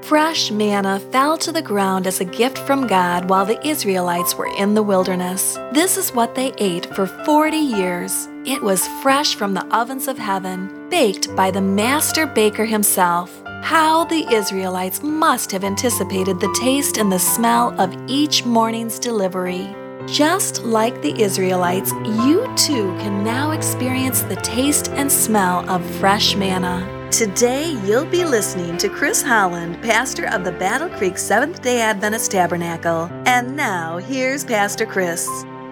Fresh manna fell to the ground as a gift from God while the Israelites were in the wilderness. This is what they ate for 40 years. It was fresh from the ovens of heaven, baked by the master baker himself. How the Israelites must have anticipated the taste and the smell of each morning's delivery. Just like the Israelites, you too can now experience the taste and smell of fresh manna. Today, you'll be listening to Chris Holland, pastor of the Battle Creek Seventh-day Adventist Tabernacle. And now, here's Pastor Chris.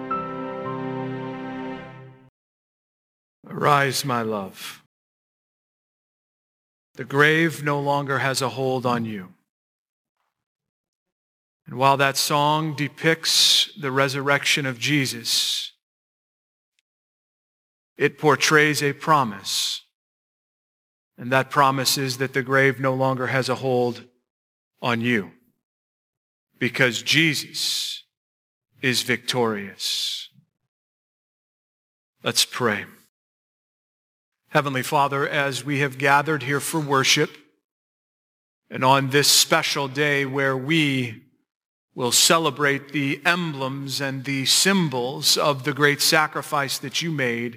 Arise, my love. The grave no longer has a hold on you. And while that song depicts the resurrection of Jesus, it portrays a promise. And that promise is that the grave no longer has a hold on you, because Jesus is victorious. Let's pray. Heavenly Father, as we have gathered here for worship, and on this special day where we will celebrate the emblems and the symbols of the great sacrifice that you made,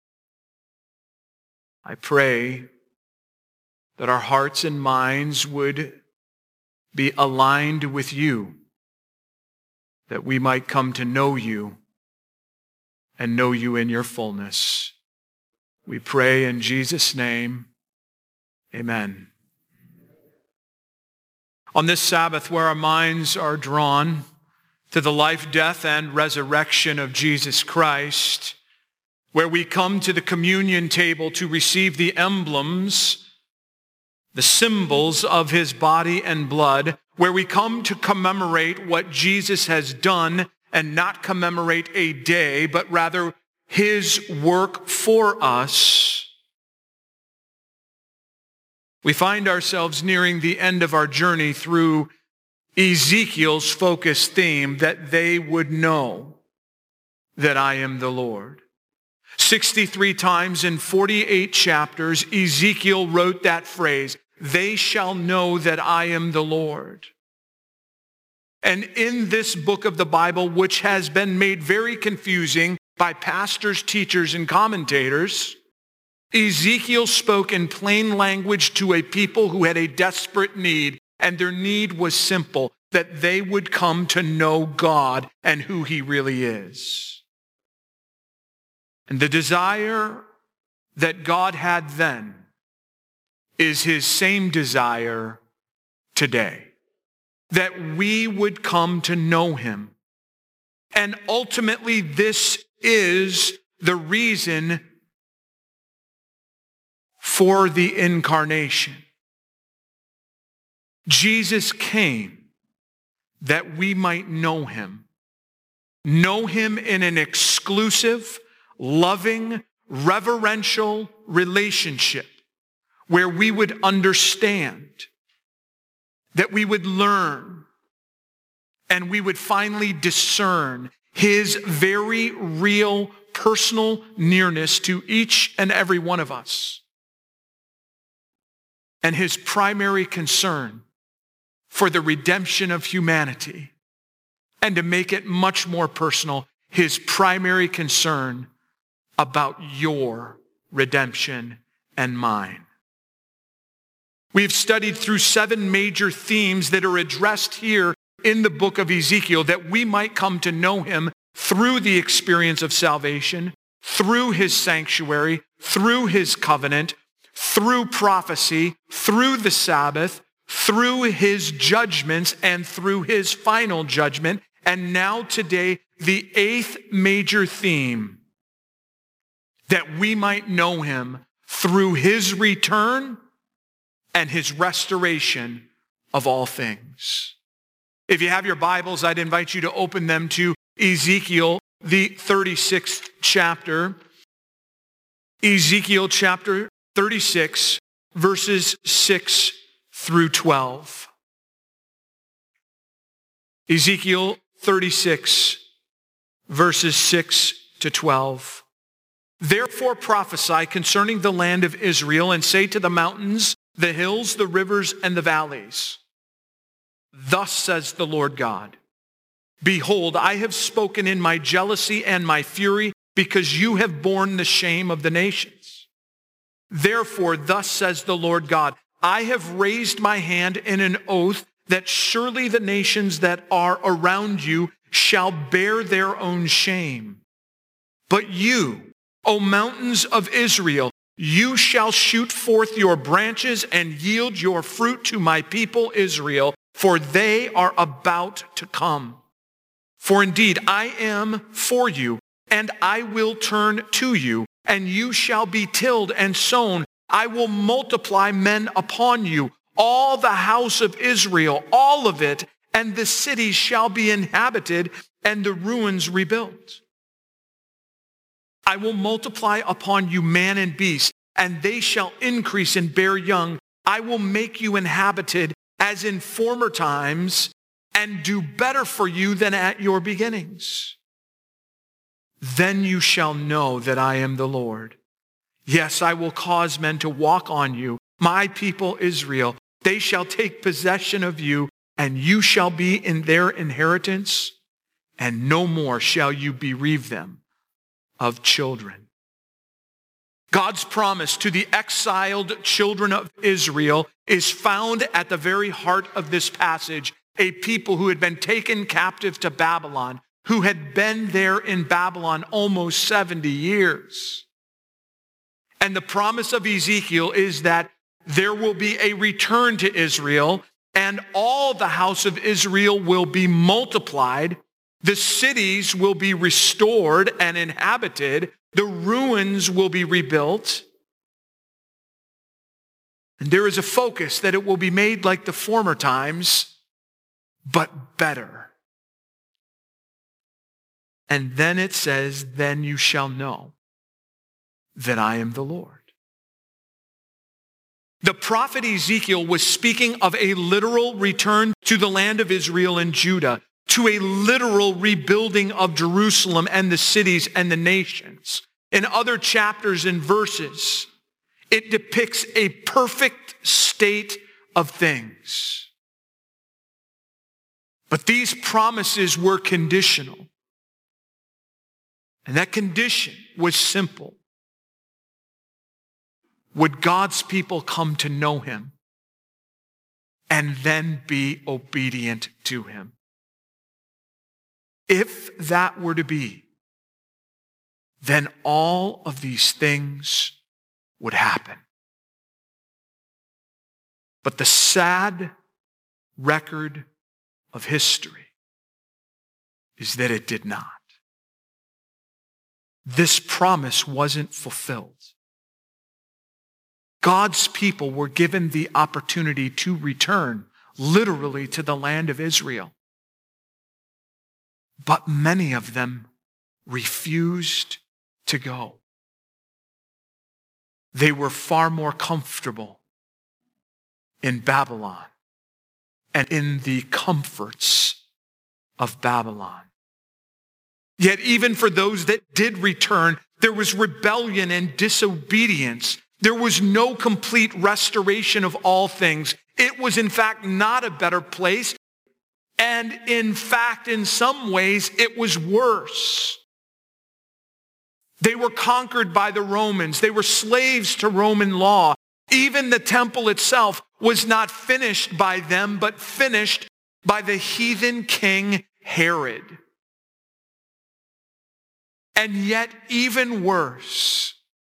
I pray that our hearts and minds would be aligned with you, that we might come to know you and know you in your fullness. We pray in Jesus' name, amen. On this Sabbath, where our minds are drawn to the life, death, and resurrection of Jesus Christ, where we come to the communion table to receive the emblems, the symbols of his body and blood, where we come to commemorate what Jesus has done and not commemorate a day, but rather his work for us, we find ourselves nearing the end of our journey through Ezekiel's focus theme, that they would know that I am the Lord. 63 times in 48 chapters, Ezekiel wrote that phrase, they shall know that I am the Lord. And in this book of the Bible, which has been made very confusing by pastors, teachers, and commentators, Ezekiel spoke in plain language to a people who had a desperate need, and their need was simple, that they would come to know God and who he really is. And the desire that God had then is his same desire today, that we would come to know him. And ultimately, this is the reason for the incarnation. Jesus came that we might know him in an exclusive, loving, reverential relationship where we would understand, that we would learn, and we would finally discern his very real personal nearness to each and every one of us, and his primary concern for the redemption of humanity, and to make it much more personal, his primary concern about your redemption and mine. We've studied through 7 major themes that are addressed here in the book of Ezekiel, that we might come to know him through the experience of salvation, through his sanctuary, through his covenant, through prophecy, through the Sabbath, through his judgments, and through his final judgment. And now today, the 8th major theme, that we might know him through his return and his restoration of all things. If you have your Bibles, I'd invite you to open them to Ezekiel, the 36th chapter. Ezekiel chapter 36, verses 6 through 12. Ezekiel 36, verses 6 to 12. Therefore prophesy concerning the land of Israel, and say to the mountains, the hills, the rivers, and the valleys, Thus says the Lord God, behold, I have spoken in my jealousy and my fury, because you have borne the shame of the nations. Therefore, thus says the Lord God, I have raised my hand in an oath that surely the nations that are around you shall bear their own shame. But you, O mountains of Israel, you shall shoot forth your branches and yield your fruit to my people Israel, for they are about to come. For indeed, I am for you, and I will turn to you, and you shall be tilled and sown. I will multiply men upon you, all the house of Israel, all of it, and the cities shall be inhabited, and the ruins rebuilt. I will multiply upon you man and beast, and they shall increase and bear young. I will make you inhabited as in former times, and do better for you than at your beginnings. Then you shall know that I am the Lord. Yes, I will cause men to walk on you, my people Israel. They shall take possession of you, and you shall be in their inheritance, and no more shall you bereave them of children. God's promise to the exiled children of Israel is found at the very heart of this passage, a people who had been taken captive to Babylon, who had been there in Babylon almost 70 years. And the promise of Ezekiel is that there will be a return to Israel, and all the house of Israel will be multiplied. The cities will be restored and inhabited. The ruins will be rebuilt. And there is a focus that it will be made like the former times, but better. And then it says, then you shall know that I am the Lord. The prophet Ezekiel was speaking of a literal return to the land of Israel and Judah, to a literal rebuilding of Jerusalem and the cities and the nations. In other chapters and verses, it depicts a perfect state of things. But these promises were conditional. And that condition was simple. Would God's people come to know him and then be obedient to him? If that were to be, then all of these things would happen. But the sad record of history is that it did not. This promise wasn't fulfilled. God's people were given the opportunity to return literally to the land of Israel. But many of them refused to go. They were far more comfortable in Babylon and in the comforts of Babylon. Yet even for those that did return, there was rebellion and disobedience. There was no complete restoration of all things. It was in fact not a better place. And in fact, in some ways, it was worse. They were conquered by the Romans. They were slaves to Roman law. Even the temple itself was not finished by them, but finished by the heathen king Herod. And yet, even worse,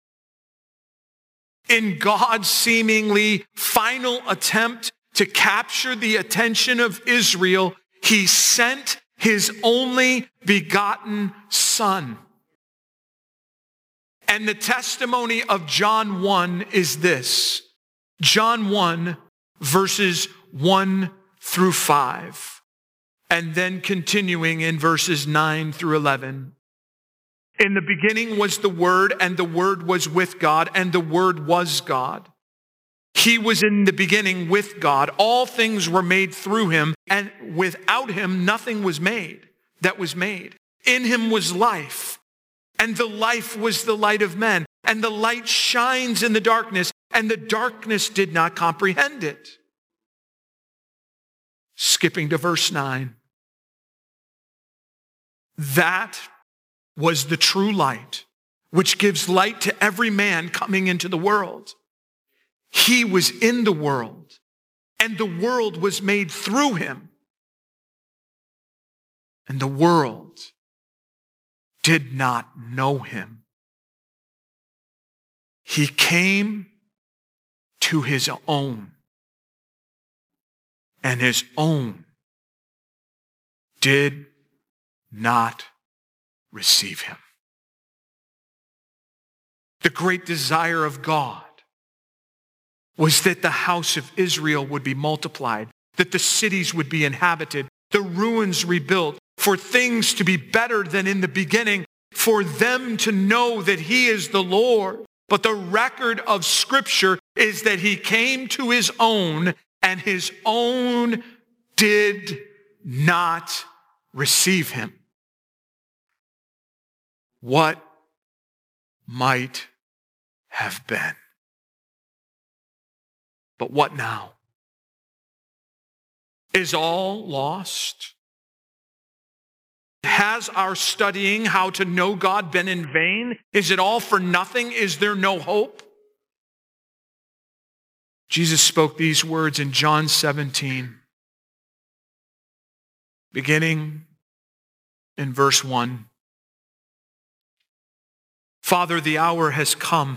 in God's seemingly final attempt to capture the attention of Israel, he sent his only begotten Son. And the testimony of John 1 is this. John 1, verses 1 through 5. And then continuing in verses 9 through 11. In the beginning was the Word, and the Word was with God, and the Word was God. He was in the beginning with God. All things were made through him, and without him nothing was made that was made. In him was life, and the life was the light of men. And the light shines in the darkness, and the darkness did not comprehend it. skipping to verse 9. That was the true light, which gives light to every man coming into the world. He was in the world, and the world was made through him. And the world did not know him. He came to his own, and his own did not receive him. The great desire of God was that the house of Israel would be multiplied, that the cities would be inhabited, the ruins rebuilt, for things to be better than in the beginning, for them to know that he is the Lord. But the record of Scripture is that he came to his own, and his own did not receive him. What might have been? But what now? Is all lost? Has our studying how to know God been in vain? Is it all for nothing? Is there no hope? Jesus spoke these words in John 17, beginning in verse 1. Father, the hour has come.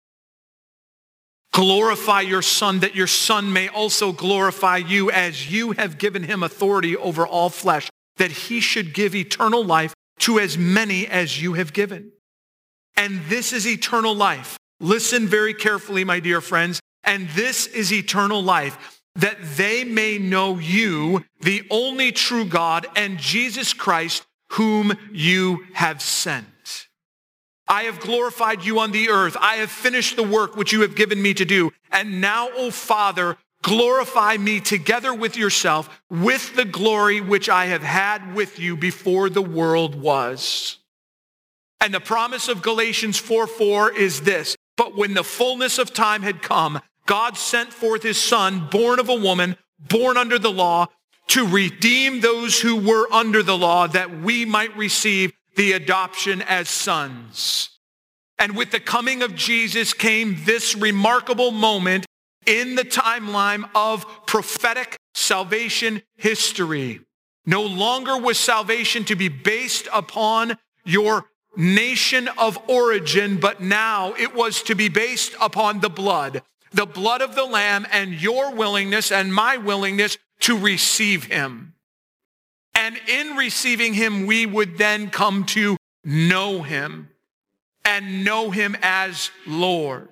Glorify your Son, that your Son may also glorify you, as you have given him authority over all flesh, that he should give eternal life to as many as you have given. And this is eternal life. Listen very carefully, my dear friends. And this is eternal life, that they may know you, the only true God, and Jesus Christ, whom you have sent. I have glorified you on the earth. I have finished the work which you have given me to do. And now, O Father, glorify me together with yourself, with the glory which I have had with you before the world was. And the promise of Galatians 4:4 is this: but when the fullness of time had come, God sent forth his Son, born of a woman, born under the law, to redeem those who were under the law, that we might receive the adoption as sons. And with the coming of Jesus came this remarkable moment in the timeline of prophetic salvation history. No longer was salvation to be based upon your nation of origin, but now it was to be based upon the blood of the Lamb, and your willingness and my willingness to receive him. And in receiving him, we would then come to know him and know him as Lord.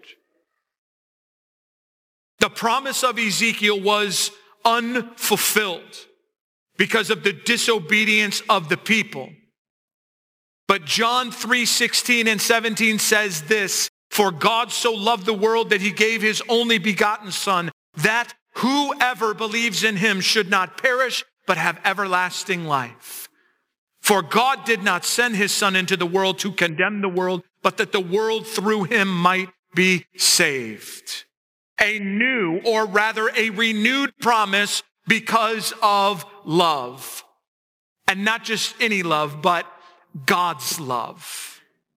The promise of Ezekiel was unfulfilled because of the disobedience of the people. But John 3:16 and 17 says this: for God so loved the world that he gave his only begotten Son, that whoever believes in him should not perish, but have everlasting life. For God did not send his Son into the world to condemn the world, but that the world through him might be saved. A new, or rather a renewed promise because of love. And not just any love, but God's love.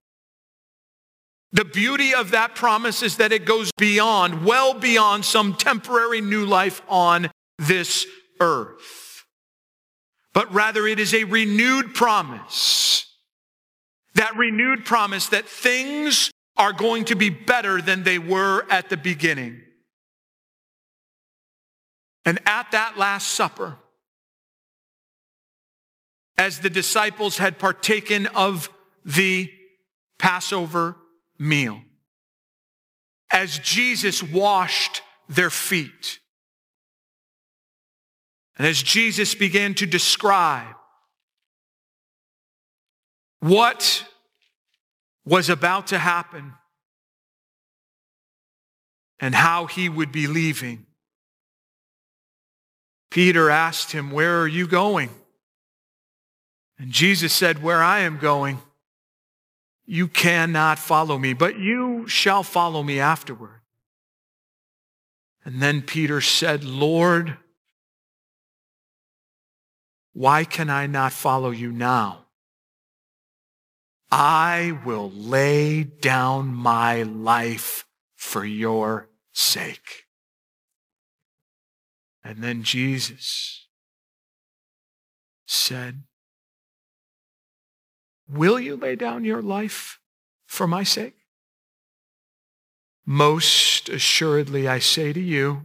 The beauty of that promise is that it goes beyond, well beyond some temporary new life on this earth. But rather it is a renewed promise. That renewed promise that things are going to be better than they were at the beginning. And at that Last Supper, as the disciples had partaken of the Passover meal, as Jesus washed their feet, and as Jesus began to describe what was about to happen and how he would be leaving, Peter asked him, "Where are you going?" And Jesus said, "Where I am going, you cannot follow me, but you shall follow me afterward." And then Peter said, "Lord, why can I not follow you now? I will lay down my life for your sake. And then Jesus said, will you lay down your life for my sake? Most assuredly, I say to you,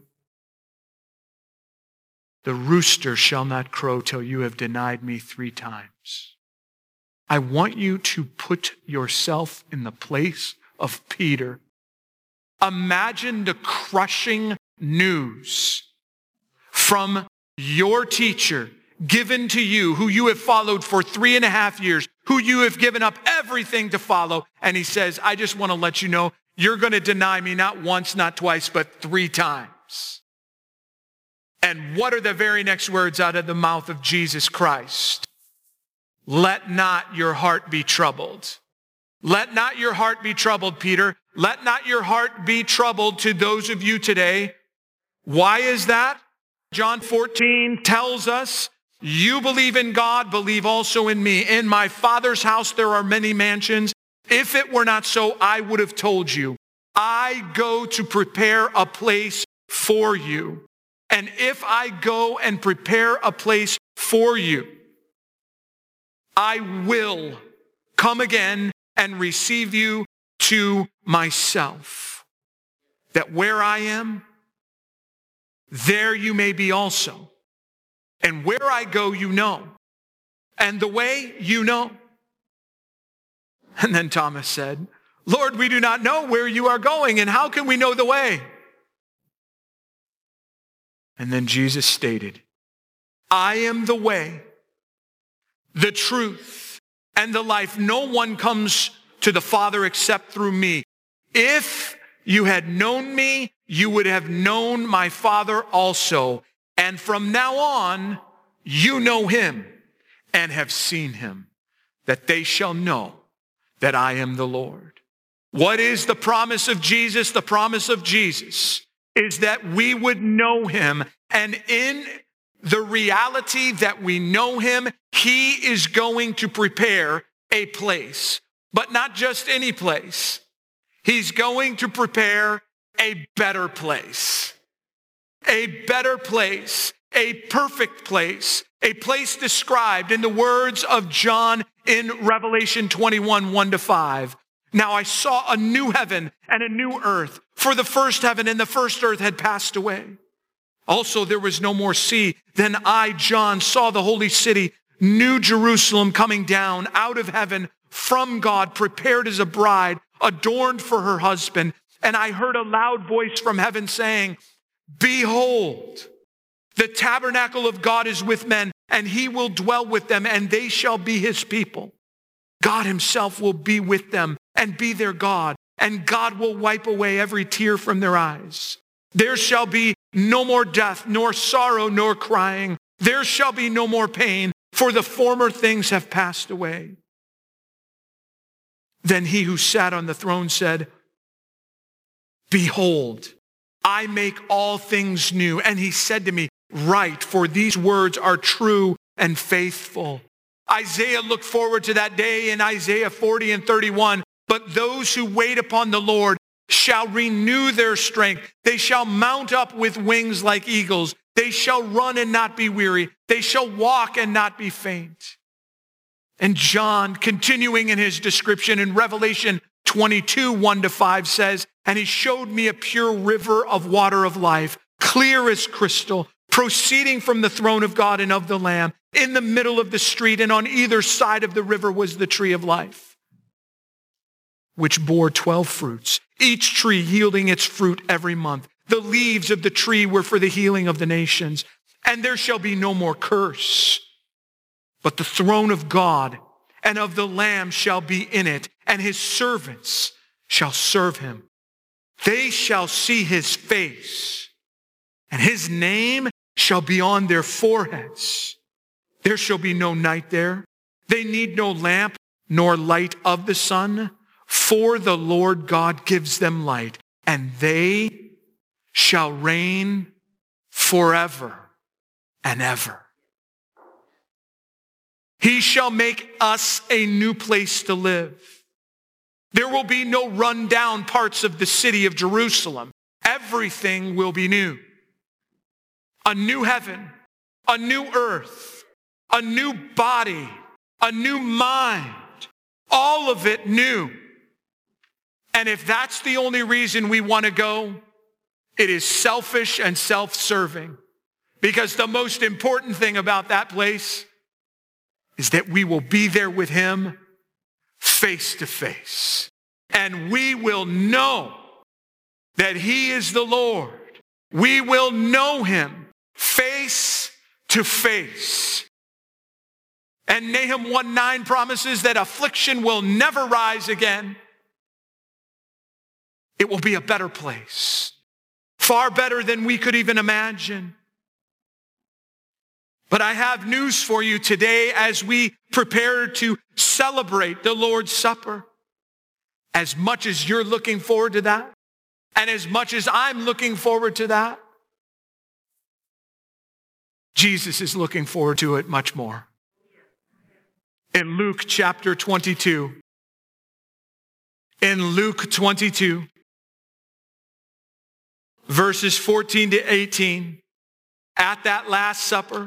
the rooster shall not crow till you have denied me 3 times. I want you to put yourself in the place of Peter. Imagine the crushing news from your teacher given to you, who you have followed for 3.5 years, who you have given up everything to follow. And he says, I just want to let you know, you're going to deny me not once, not twice, but 3 times. And what are the very next words out of the mouth of Jesus Christ? Let not your heart be troubled. Let not your heart be troubled, Peter. Let not your heart be troubled to those of you today. Why is that? John 14 tells us, you believe in God, believe also in me. In my Father's house there are many mansions. If it were not so, I would have told you. I go to prepare a place for you. And if I go and prepare a place for you, I will come again and receive you to myself. That where I am, there you may be also. And where I go, you know. And the way, you know. And then Thomas said, Lord, we do not know where you are going, and how can we know the way? And then Jesus stated, I am the way, the truth, and the life. No one comes to the Father except through me. If you had known me, you would have known my Father also. And from now on, you know him and have seen him, that they shall know that I am the Lord. What is the promise of Jesus? The promise of Jesus is that we would know him. And in the reality that we know him, he is going to prepare a place, but not just any place. He's going to prepare a better place, a better place, a perfect place, a place described in the words of John in Revelation 21, 1-5. Now I saw a new heaven and a new earth, for the first heaven and the first earth had passed away. Also there was no more sea. Then I, John, saw the holy city, New Jerusalem, coming down out of heaven from God, prepared as a bride, adorned for her husband. And I heard a loud voice from heaven saying, behold, the tabernacle of God is with men, and he will dwell with them, and they shall be his people. God himself will be with them and be their God, and God will wipe away every tear from their eyes. There shall be no more death, nor sorrow, nor crying. There shall be no more pain, for the former things have passed away. Then he who sat on the throne said, behold, I make all things new. And he said to me, write, for these words are true and faithful. Isaiah looked forward to that day in Isaiah 40 and 31. But those who wait upon the Lord shall renew their strength. They shall mount up with wings like eagles. They shall run and not be weary. They shall walk and not be faint. And John, continuing in his description in Revelation 22, 1-5 says, and he showed me a pure river of water of life, clear as crystal, proceeding from the throne of God and of the Lamb. In the middle of the street and on either side of the river was the tree of life, which bore 12 fruits, each tree yielding its fruit every month. The leaves of the tree were for the healing of the nations. And there shall be no more curse, but the throne of God and of the Lamb shall be in it, and his servants shall serve him. They shall see his face, and his name shall be on their foreheads. There shall be no night there. They need no lamp nor light of the sun, for the Lord God gives them light, and they shall reign forever and ever. He shall make us a new place to live. There will be no run-down parts of the city of Jerusalem. Everything will be new. A new heaven, a new earth, a new body, a new mind, all of it new. And if that's the only reason we want to go, it is selfish and self-serving. Because the most important thing about that place is that we will be there with him face to face. And we will know that he is the Lord. We will know him face to face. And Nahum 1:9 promises that affliction will never rise again. It will be a better place, far better than we could even imagine. But I have news for you today as we prepare to celebrate the Lord's Supper. As much as you're looking forward to that, and as much as I'm looking forward to that, Jesus is looking forward to it much more. In Luke chapter 22, verses 14 to 18, at that Last Supper,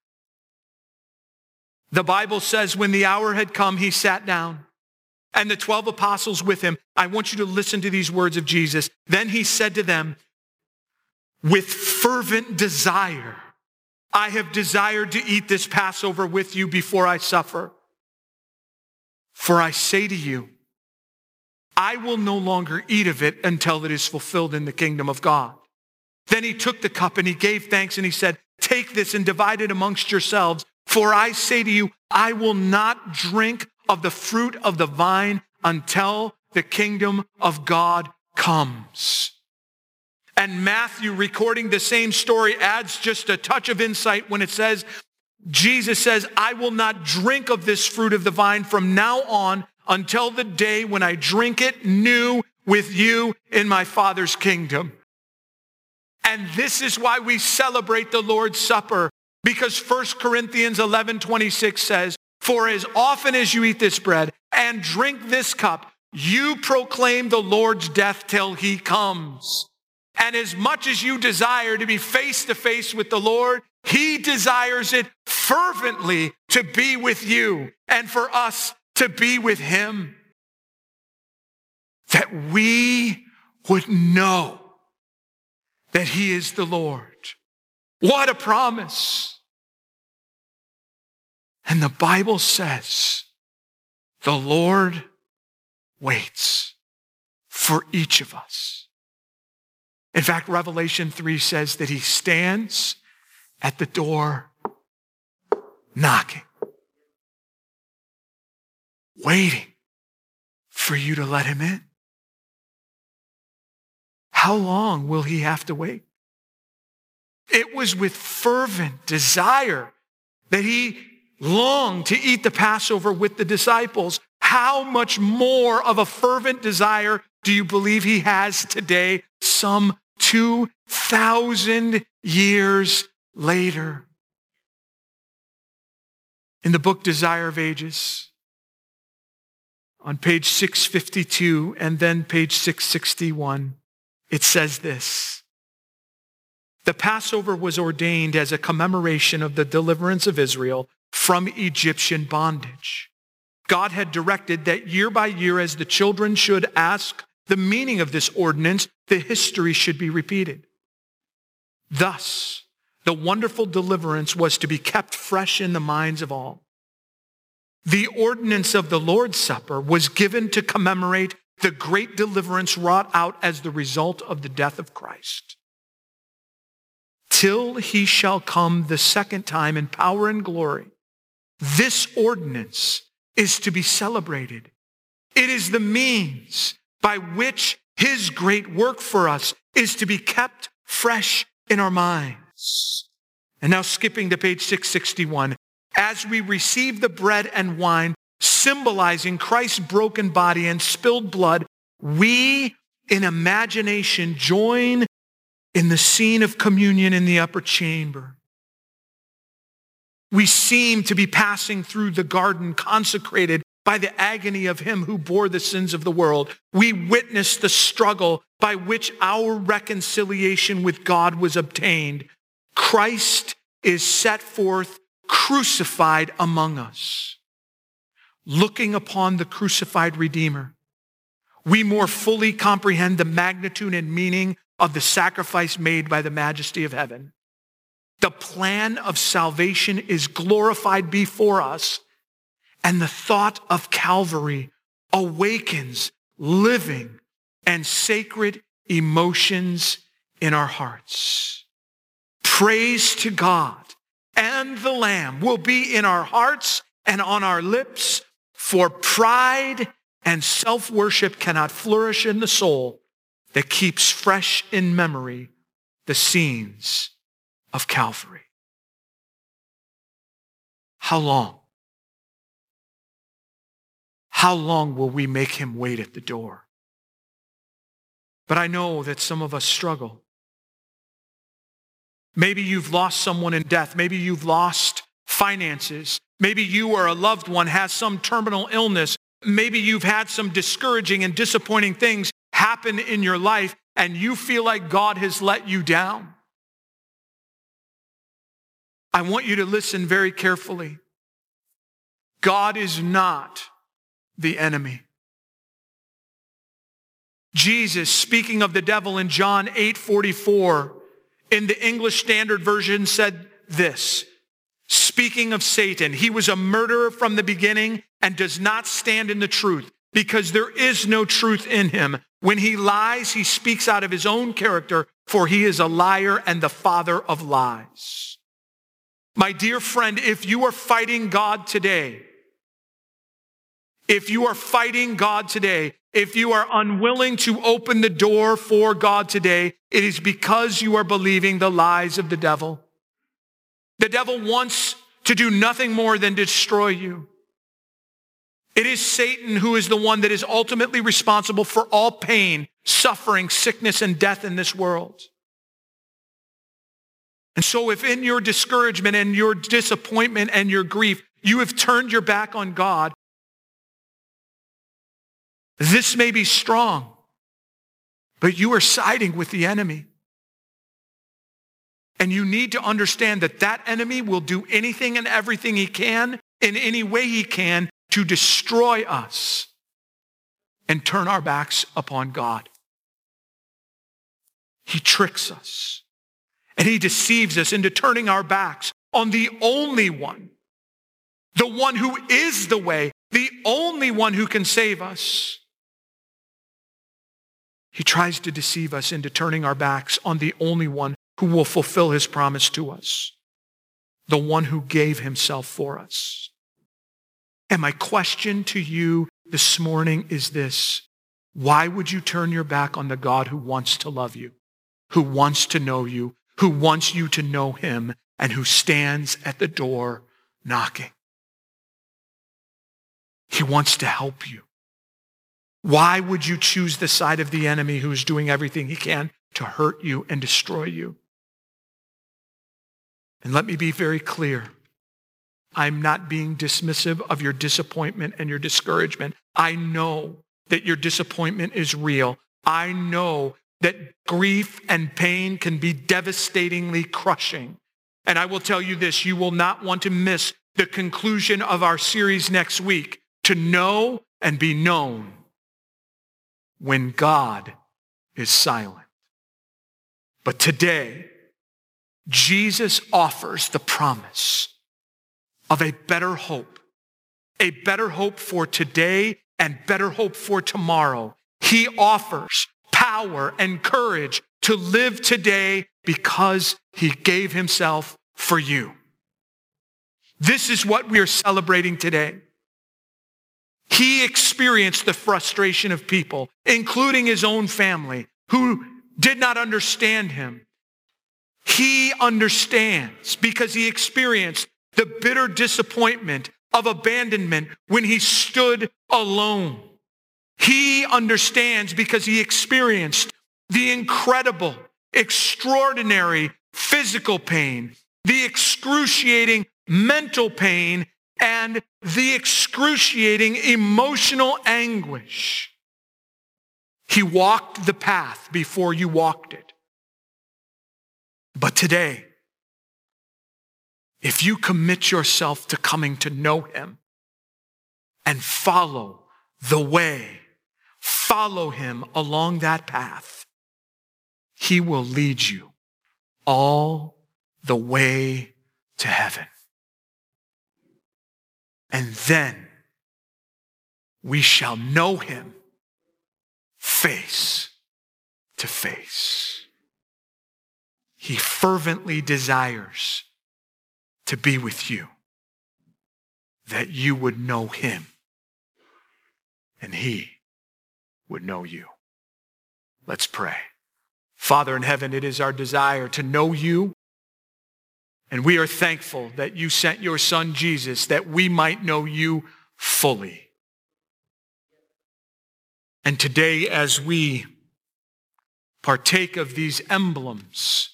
the Bible says when the hour had come, he sat down, and the 12 apostles with him. I want you to listen to these words of Jesus. Then he said to them, with fervent desire, I have desired to eat this Passover with you before I suffer. For I say to you, I will no longer eat of it until it is fulfilled in the kingdom of God. Then he took the cup and he gave thanks and he said, take this and divide it amongst yourselves. For I say to you, I will not drink of the fruit of the vine until the kingdom of God comes. And Matthew, recording the same story, adds just a touch of insight when it says, Jesus says, I will not drink of this fruit of the vine from now on until the day when I drink it new with you in my Father's kingdom. And this is why we celebrate the Lord's Supper, because 1 Corinthians 11:26 says, for as often as you eat this bread and drink this cup, you proclaim the Lord's death till he comes. And as much as you desire to be face to face with the Lord, he desires it fervently to be with you and for us to be with him. That we would know that he is the Lord. What a promise. And the Bible says the Lord waits for each of us. In fact, Revelation 3 says that he stands at the door knocking, waiting for you to let him in. How long will he have to wait? It was with fervent desire that he longed to eat the Passover with the disciples. How much more of a fervent desire do you believe he has today, some 2,000 years later? In the book Desire of Ages, on page 652 and then page 661, it says this: the Passover was ordained as a commemoration of the deliverance of Israel from Egyptian bondage. God had directed that year by year, as the children should ask the meaning of this ordinance, the history should be repeated. Thus, the wonderful deliverance was to be kept fresh in the minds of all. The ordinance of the Lord's Supper was given to commemorate the great deliverance wrought out as the result of the death of Christ. Till he shall come the second time in power and glory, this ordinance is to be celebrated. It is the means by which his great work for us is to be kept fresh in our minds. And now skipping to page 661, as we receive the bread and wine, symbolizing Christ's broken body and spilled blood, we in imagination join in the scene of communion in the upper chamber. We seem to be passing through the garden consecrated by the agony of him who bore the sins of the world. We witness the struggle by which our reconciliation with God was obtained. Christ is set forth crucified among us. Looking upon the crucified Redeemer, we more fully comprehend the magnitude and meaning of the sacrifice made by the majesty of heaven. The plan of salvation is glorified before us, and the thought of Calvary awakens living and sacred emotions in our hearts. Praise to God and the Lamb will be in our hearts and on our lips, for pride and self-worship cannot flourish in the soul that keeps fresh in memory the scenes of Calvary. How long? How long will we make him wait at the door? But I know that some of us struggle. Maybe you've lost someone in death. Maybe you've lost finances. Maybe you or a loved one has some terminal illness. Maybe you've had some discouraging and disappointing things happen in your life and you feel like God has let you down. I want you to listen very carefully. God is not the enemy. Jesus, speaking of the devil in John 8:44, in the English Standard Version said this, speaking of Satan, he was a murderer from the beginning and does not stand in the truth because there is no truth in him. When he lies, he speaks out of his own character, for he is a liar and the father of lies. My dear friend, if you are fighting God today, if you are unwilling to open the door for God today, it is because you are believing the lies of the devil. The devil wants to do nothing more than destroy you. It is Satan who is the one that is ultimately responsible for all pain, suffering, sickness, and death in this world. And so if in your discouragement and your disappointment and your grief, you have turned your back on God, this may be strong, but you are siding with the enemy. And you need to understand that that enemy will do anything and everything he can, in any way he can, to destroy us and turn our backs upon God. He tricks us and he deceives us into turning our backs on the only one, the one who is the way, the only one who can save us. He tries to deceive us into turning our backs on the only one who will fulfill his promise to us, the one who gave himself for us. And my question to you this morning is this: why would you turn your back on the God who wants to love you, who wants to know you, who wants you to know him, and who stands at the door knocking? He wants to help you. Why would you choose the side of the enemy who is doing everything he can to hurt you and destroy you? And let me be very clear. I'm not being dismissive of your disappointment and your discouragement. I know that your disappointment is real. I know that grief and pain can be devastatingly crushing. And I will tell you this, you will not want to miss the conclusion of our series next week, to know and be known when God is silent. But today, Jesus offers the promise of a better hope for today and better hope for tomorrow. He offers power and courage to live today because he gave himself for you. This is what we are celebrating today. He experienced the frustration of people, including his own family, who did not understand him. He understands because he experienced the bitter disappointment of abandonment when he stood alone. He understands because he experienced the incredible, extraordinary physical pain, the excruciating mental pain, and the excruciating emotional anguish. He walked the path before you walked it. But today, if you commit yourself to coming to know him and follow the way, follow him along that path, he will lead you all the way to heaven. And then we shall know him face to face. He fervently desires to be with you, that you would know him and he would know you. Let's pray. Father in heaven, it is our desire to know you, and we are thankful that you sent your son Jesus that we might know you fully. And today, as we partake of these emblems,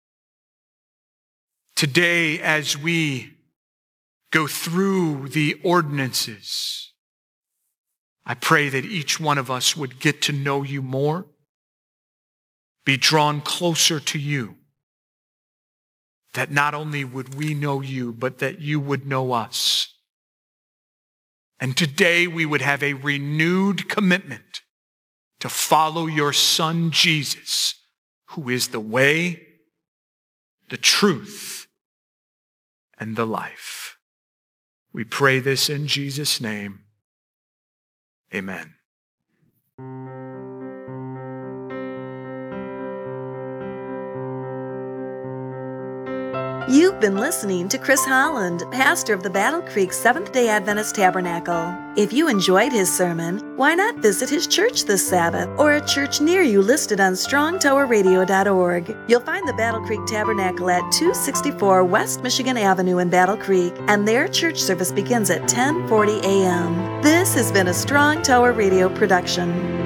today as we go through the ordinances, I pray that each one of us would get to know you more, be drawn closer to you, that not only would we know you, but that you would know us. And today we would have a renewed commitment to follow your son Jesus, who is the way, the truth, and the life. We pray this in Jesus' name. Amen. You've been listening to Chris Holland, pastor of the Battle Creek Seventh-day Adventist Tabernacle. If you enjoyed his sermon, why not visit his church this Sabbath or a church near you listed on strongtowerradio.org. You'll find the Battle Creek Tabernacle at 264 West Michigan Avenue in Battle Creek, and their church service begins at 10:40 a.m. This has been a Strong Tower Radio production.